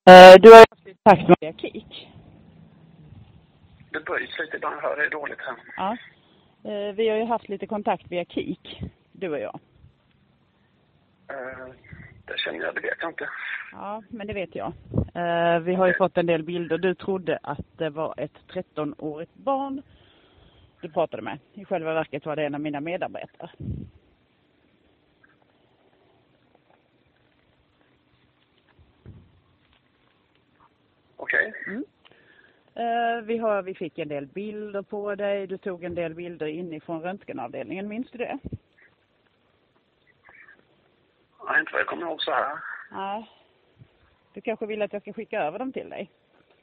Du har ju haft kontakt med KIK. Det bryts lite ibland, hör det är dåligt här. Ja. Vi har ju haft lite kontakt via KIK, du och jag. Det känner jag, det vet jag inte. Ja, men det vet jag. Vi har ju fått en del bilder. Du trodde att det var ett 13-årigt barn du pratade med. I själva verket var det en av mina medarbetare. Okej. Mm. Vi fick en del bilder på dig. Du tog en del bilder inifrån röntgenavdelningen. Minns du det? Ja, inte vad jag kommer ihåg så här. Nej. Du kanske vill att jag ska skicka över dem till dig?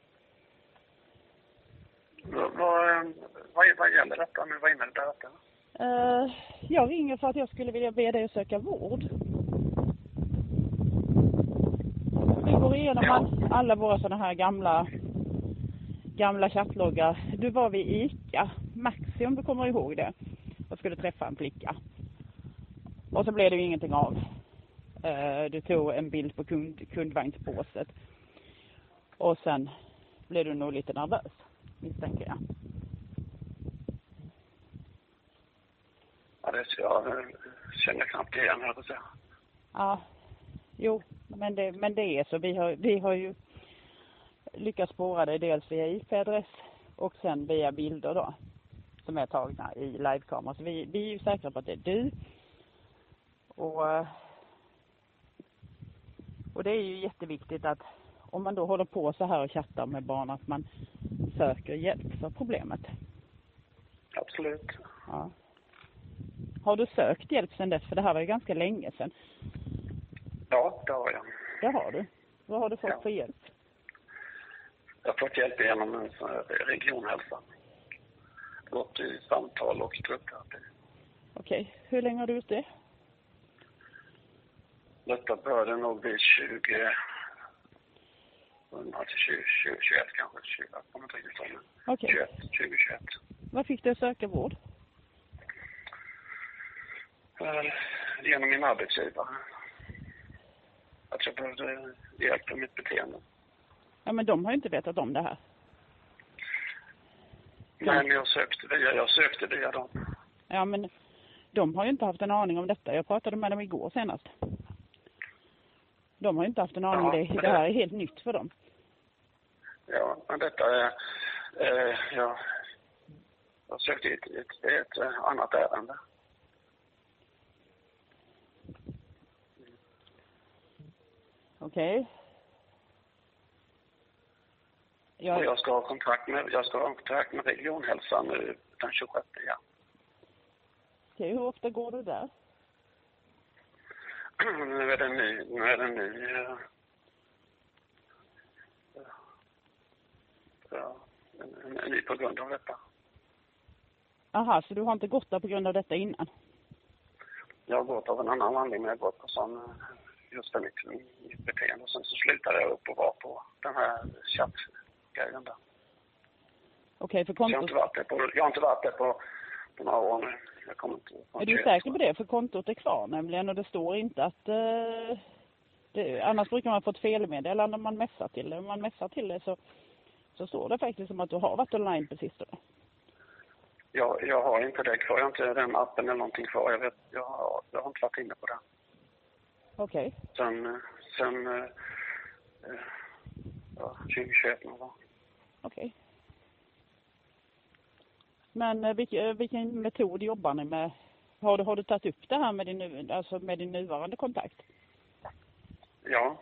Vad gäller detta? Men vad innebär detta? Jag ringer för att jag skulle vilja be dig att söka vård. Vi går igenom alla våra sådana här gamla chattloggar. Du var vid ICA, Maxi om du kommer ihåg det, och skulle träffa en flicka. Och så blev det ju ingenting av. Du tog en bild på kundvagnspåset. Och sen blev du nog lite nervös, misstänker jag. Ja, jag känner knappt igen här, så. Ja, jo, men det är så. Vi har ju lyckats spåra dig dels via IP-adress och sen via bilder då, som är tagna i livekamera. Så vi är ju säkra på att det är du. Och det är ju jätteviktigt att om man då håller på så här och chattar med barn att man söker hjälp för problemet. Absolut. Ja. Har du sökt hjälp sedan dess? För det här var ju ganska länge sedan. Ja, det har jag. Det har du. Vad har du fått för hjälp? Jag har fått hjälp genom en regionhälsa. Gått i samtal och gruppterapi. Okej. Hur länge har du gjort det? Detta började nog vid 2021 kanske. 20, jag kommer inte riktigt ihåg. Okej. 2021. Vad fick du att söka vård? Genom min arbetsgivare. Att jag behövde hjälp med mitt beteende. Ja, men de har ju inte vetat om det här. Nej, men jag sökte via dem. Ja, men de har ju inte haft en aning om detta. Jag pratade med dem igår senast. De har ju inte haft en aning om det. Det här är helt nytt för dem. Ja, men detta är... jag sökte ett annat ärende. Okej. Jag ska ha kontakt med regionhälsan nu den 26. Ja. Okej, hur ofta går du där? Nu är den ny. En ny på grund av detta. Aha, så du har inte gått där på grund av detta innan? Jag har gått av en annan anledning, men jag har gått på sån just för mitt beteende. Och sen så slutade jag upp och var på den här chattgrejen där. Okej, för kontot... Jag har inte varit där på några år nu. Jag kommer inte... Är du säker på det? För kontot är kvar nämligen, och det står inte att... annars brukar man få ett felmeddelande om man messar till det. Om man messar till det så står det faktiskt som att du har varit online på sistone. Jag har inte det kvar. Jag har inte den appen eller någonting kvar. Jag har inte varit inne på det. Okej. Sen 2021 någon gång. Okej. Men vilken metod jobbar ni med? Har du tagit upp det här med din nuvarande kontakt? Ja.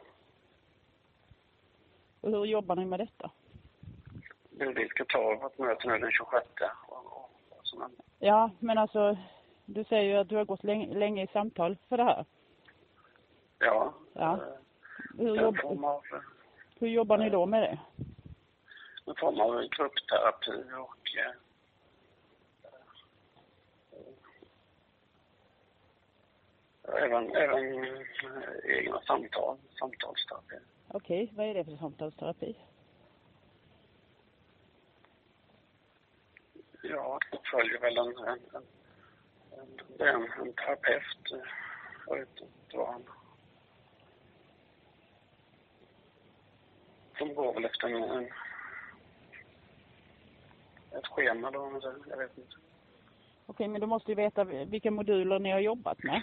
Och hur jobbar ni med detta? Vi ska ta vårt möte nu den 26. Ja, men alltså, du säger ju att du har gått länge i samtal för det här. Ja. Hur jobbar ni då med det? En form av gruppterapi och även egna samtalsterapi. Okej, vad är det för samtalsterapi? Ja, det följer väl en terapeut. Jag vet inte vad han... de går väl efter ett schema då, jag vet inte. Okej, men du måste ju veta vilka moduler ni har jobbat med.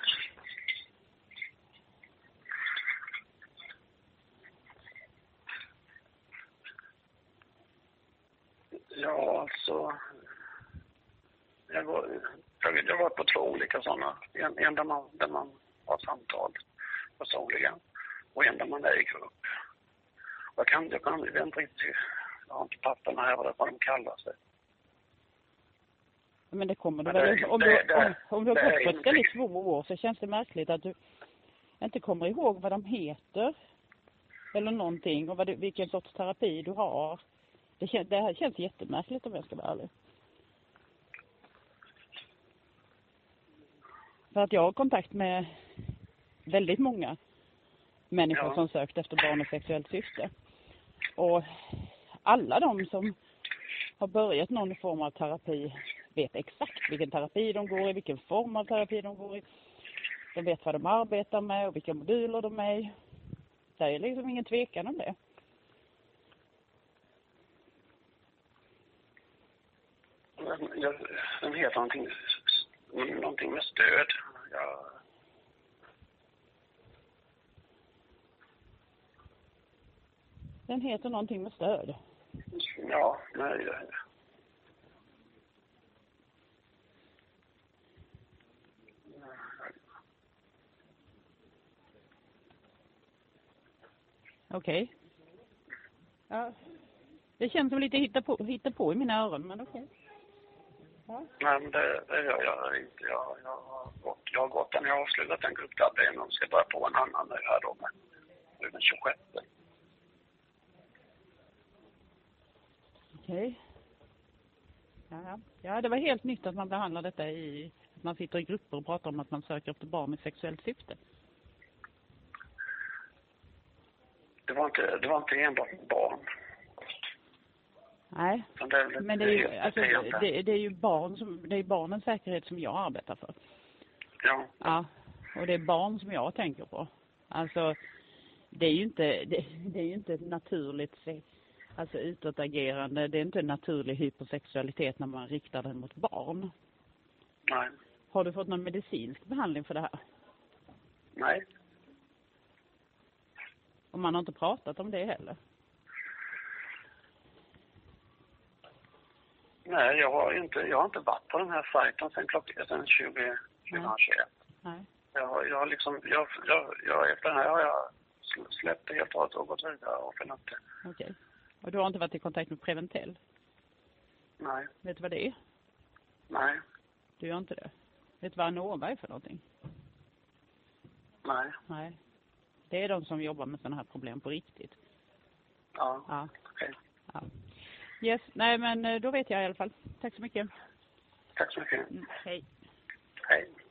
Ja, alltså... Jag har varit på 2 olika sådana. En där man har samtal personligen. Och en där man är i grupp. Jag vet inte riktigt. Jag har inte papperna här vad de kallar sig. Men det kommer du väl. Om du har gått på ett ställe i 2 år så känns det märkligt att du inte kommer ihåg vad de heter. Eller någonting. Och vilken sorts terapi du har. Det här känns jättemärkligt om jag ska vara ärlig. För att jag har kontakt med väldigt många människor som sökt efter barn och sexuellt syfte. Och alla de som har börjat någon form av terapi vet exakt vilken terapi de går i, vilken form av terapi de går i. De vet vad de arbetar med och vilka moduler de är i. Det är liksom ingen tvekan om det. Den heter någonting med stöd. Den heter någonting med stöd. Ja, nej. Okej. Ja. Det känns som lite hitta på i mina öron, men okej. Ja. Nej, men det gör jag inte. Jag har gått den, jag har avslutat den grupptabben och ska börja på en annan nu här då med den 26. Okej. Ja, det var helt nytt att man behandlar detta att man sitter i grupper och pratar om att man söker efter barn i sexuellt syfte. Det var inte enbart barn. Nej, men det är ju barnens säkerhet som jag arbetar för. Ja. Ja, och det är barn som jag tänker på. Alltså, det är ju inte ett naturligt utåtagerande. Det är inte en naturlig hypersexualitet när man riktar den mot barn. Nej. Har du fått någon medicinsk behandling för det här? Nej. Och man har inte pratat om det heller? Nej, jag har inte varit på den här sajten sen 2021. Nej. Jag efter det här har jag släppt det helt och gått vidare och finnat det. Okej. Och du har inte varit i kontakt med Preventell? Nej. Vet du vad det är? Nej. Du gör inte det? Vet du vad Anova är för någonting? Nej. Nej. Det är de som jobbar med sådana här problem på riktigt. Ja. Okej. Ja. Yes, nej men då vet jag i alla fall. Tack så mycket. Tack så mycket. Hej. Hej.